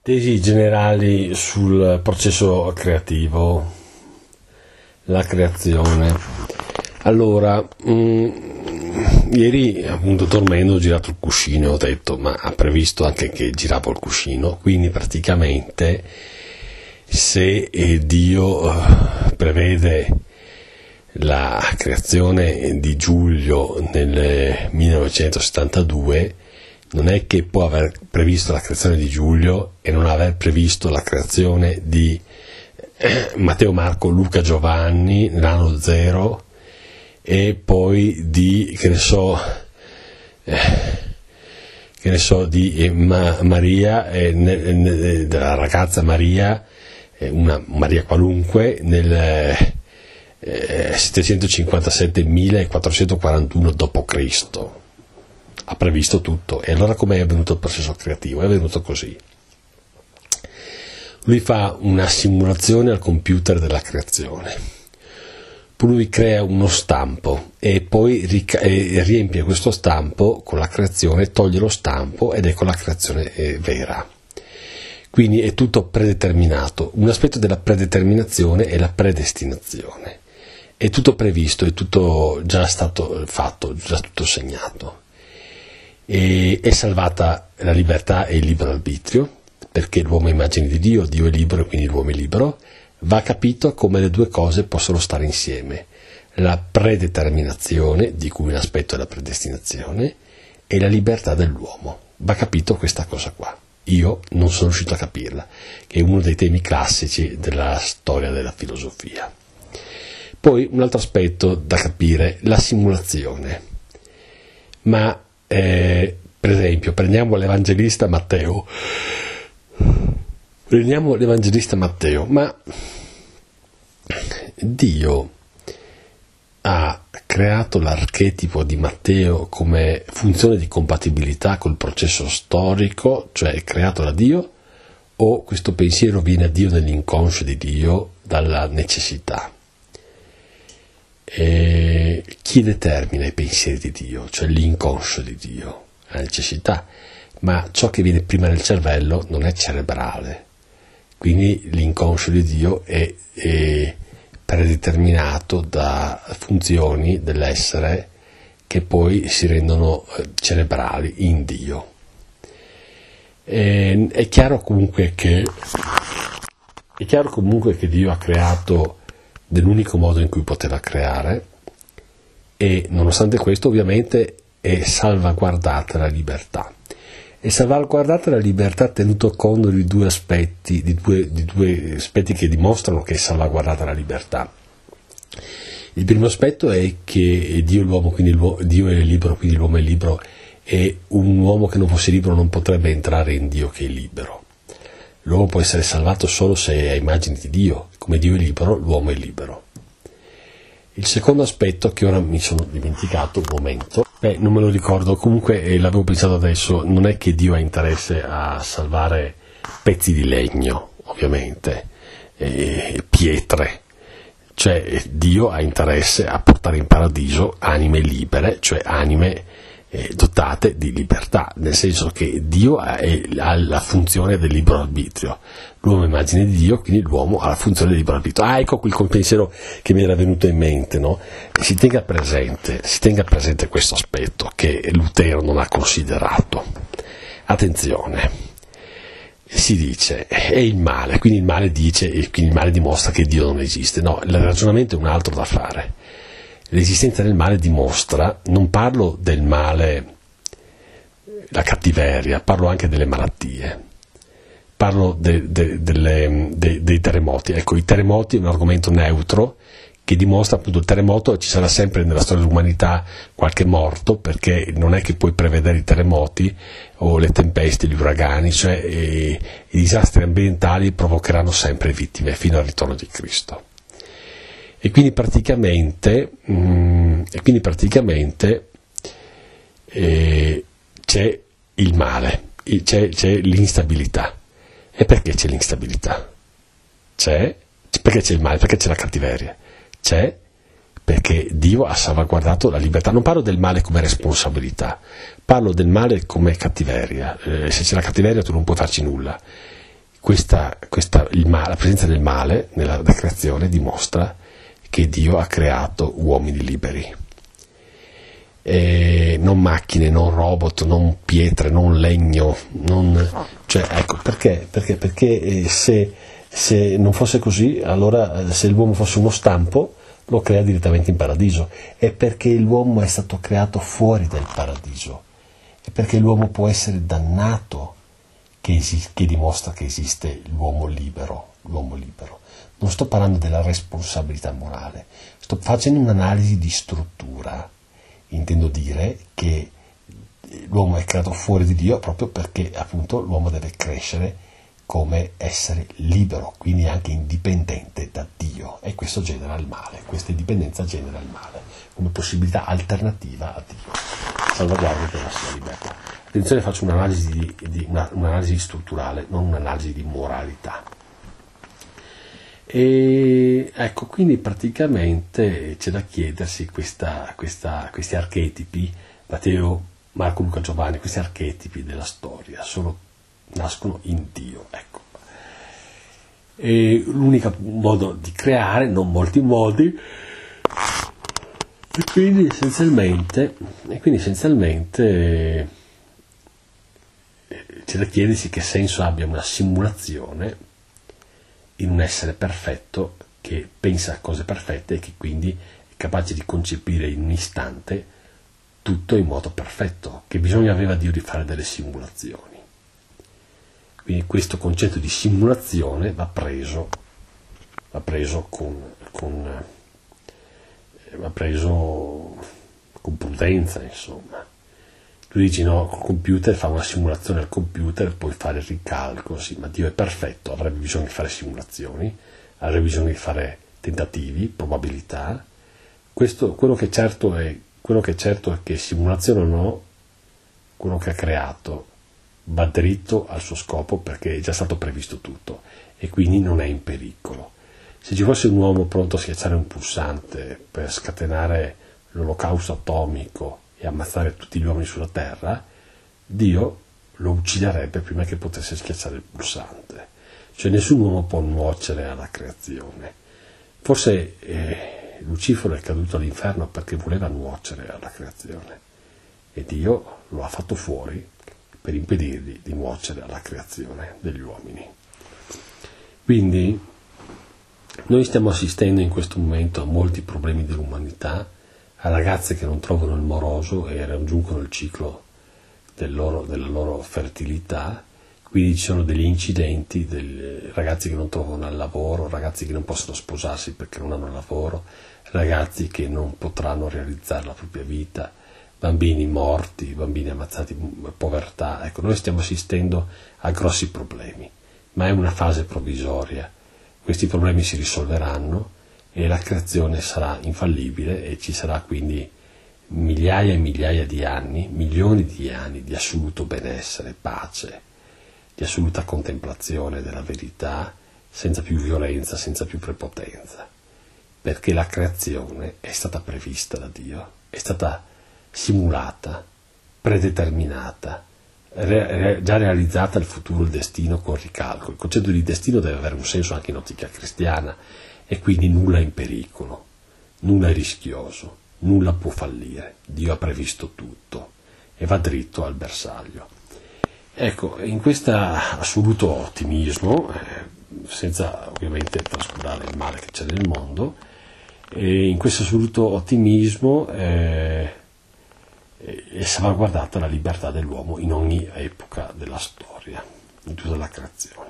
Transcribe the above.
Tesi generali sul processo creativo, la creazione. Allora, ieri appunto dormendo ho girato il cuscino e ho detto, ma ha previsto anche che giravo il cuscino, quindi praticamente se Dio prevede la creazione di Giulio nel 1972, non è che può aver previsto la creazione di Giulio e non aver previsto la creazione di Matteo, Marco, Luca, Giovanni nell'anno 0 e poi di, di Maria, della ragazza Maria, una Maria qualunque, nel 757.441 d.C. Ha previsto tutto. E allora com'è avvenuto il processo creativo? È avvenuto così. Lui fa una simulazione al computer della creazione, poi lui crea uno stampo e poi riempie questo stampo con la creazione, toglie lo stampo ed ecco la creazione vera. Quindi è tutto predeterminato. Un aspetto della predeterminazione è la predestinazione. È tutto previsto, è tutto già stato fatto, già tutto segnato. E è salvata la libertà e il libero arbitrio, perché l'uomo è immagine di Dio, Dio è libero e quindi l'uomo è libero. Va capito come le due cose possono stare insieme: la predeterminazione, di cui un aspetto è la predestinazione, e la libertà dell'uomo. Va capito questa cosa qua. Io non sono riuscito a capirla, che è uno dei temi classici della storia della filosofia. Poi un altro aspetto da capire, la simulazione. Ma per esempio prendiamo l'Evangelista Matteo, ma Dio ha creato l'archetipo di Matteo come funzione di compatibilità col processo storico, cioè è creato da Dio, o questo pensiero viene a Dio nell'inconscio di Dio dalla necessità? E chi determina i pensieri di Dio? Cioè l'inconscio di Dio, la necessità, ma ciò che viene prima nel cervello non è cerebrale, quindi l'inconscio di Dio è predeterminato da funzioni dell'essere che poi si rendono cerebrali in Dio. È chiaro comunque che Dio ha creato nell'unico modo in cui poteva creare, e nonostante questo ovviamente è salvaguardata la libertà. È salvaguardata la libertà tenuto conto di due aspetti, di due aspetti che dimostrano che è salvaguardata la libertà. Il primo aspetto è che Dio è l'uomo, quindi Dio è libero, quindi l'uomo è libero, e un uomo che non fosse libero non potrebbe entrare in Dio che è libero. L'uomo può essere salvato solo se è a immagine di Dio. Come Dio è libero, l'uomo è libero. Il secondo aspetto, che ora mi sono dimenticato un momento, non me lo ricordo, comunque l'avevo pensato adesso, non è che Dio ha interesse a salvare pezzi di legno, ovviamente, pietre, cioè Dio ha interesse a portare in paradiso anime libere, cioè anime dotate di libertà, nel senso che Dio ha la funzione del libero arbitrio, l'uomo è immagine di Dio, quindi l'uomo ha la funzione del libero arbitrio. Ecco qui il pensiero che mi era venuto in mente, no? E si tenga presente questo aspetto che Lutero non ha considerato. Attenzione, si dice è il male, quindi il male dimostra che Dio non esiste. No, il ragionamento è un altro da fare. L'esistenza del male dimostra, non parlo del male, la cattiveria, parlo anche delle malattie, parlo dei terremoti. Ecco, i terremoti è un argomento neutro che dimostra appunto il terremoto, ci sarà sempre nella storia dell'umanità qualche morto, perché non è che puoi prevedere i terremoti o le tempeste, gli uragani, cioè i disastri ambientali provocheranno sempre vittime fino al ritorno di Cristo. E quindi praticamente c'è il male, c'è l'instabilità. E perché c'è l'instabilità? Perché c'è il male? Perché c'è la cattiveria? C'è perché Dio ha salvaguardato la libertà. Non parlo del male come responsabilità, parlo del male come cattiveria. Se c'è la cattiveria tu non puoi farci nulla. la presenza del male nella creazione dimostra che Dio ha creato uomini liberi, non macchine, non robot, non pietre, non legno, perché se non fosse così, allora se l'uomo fosse uno stampo lo crea direttamente in paradiso. È perché l'uomo è stato creato fuori dal paradiso, è perché l'uomo può essere dannato che dimostra che esiste l'uomo libero. Non sto parlando della responsabilità morale, sto facendo un'analisi di struttura. Intendo dire che l'uomo è creato fuori di Dio proprio perché appunto l'uomo deve crescere come essere libero, quindi anche indipendente da Dio, e questo genera il male, questa indipendenza genera il male come possibilità alternativa a Dio, salvaguardia della sua libertà. Attenzione, faccio un'analisi strutturale, non un'analisi di moralità. E ecco, quindi praticamente c'è da chiedersi questi archetipi, Matteo, Marco, Luca, Giovanni, questi archetipi della storia nascono in Dio, ecco. E l'unico modo di creare, non molti modi, e quindi essenzialmente c'è da chiedersi che senso abbia una simulazione in un essere perfetto che pensa a cose perfette e che quindi è capace di concepire in un istante tutto in modo perfetto. Che bisogno aveva Dio di fare delle simulazioni? Quindi questo concetto di simulazione va preso con prudenza, insomma. Tu dici no, col computer fa una simulazione al computer, puoi fare il ricalco, sì, ma Dio è perfetto, avrebbe bisogno di fare simulazioni, avrebbe bisogno di fare tentativi, probabilità. Quello che è certo è che simulazione o no, quello che ha creato va dritto al suo scopo perché è già stato previsto tutto e quindi non è in pericolo. Se ci fosse un uomo pronto a schiacciare un pulsante per scatenare l'olocausto atomico e ammazzare tutti gli uomini sulla terra, Dio lo ucciderebbe prima che potesse schiacciare il pulsante. Cioè nessun uomo può nuocere alla creazione. Forse Lucifero è caduto all'inferno perché voleva nuocere alla creazione e Dio lo ha fatto fuori per impedirgli di nuocere alla creazione degli uomini. Quindi noi stiamo assistendo in questo momento a molti problemi dell'umanità, a ragazze che non trovano il moroso e raggiungono il ciclo della loro fertilità, quindi ci sono degli incidenti, ragazzi che non trovano il lavoro, ragazzi che non possono sposarsi perché non hanno lavoro, ragazzi che non potranno realizzare la propria vita, bambini morti, bambini ammazzati, povertà. Ecco, noi stiamo assistendo a grossi problemi, ma è una fase provvisoria. Questi problemi si risolveranno e la creazione sarà infallibile e ci sarà quindi migliaia e migliaia di anni, milioni di anni di assoluto benessere, pace, di assoluta contemplazione della verità, senza più violenza, senza più prepotenza, perché la creazione è stata prevista da Dio, è stata simulata, predeterminata, già realizzata il futuro, il destino con ricalco. Il concetto di destino deve avere un senso anche in ottica cristiana e quindi nulla è in pericolo, nulla è rischioso, nulla può fallire. Dio ha previsto tutto e va dritto al bersaglio. Ecco, in questo assoluto ottimismo, senza ovviamente trascurare il male che c'è nel mondo, e in questo assoluto ottimismo è salvaguardata la libertà dell'uomo in ogni epoca della storia, in tutta la creazione.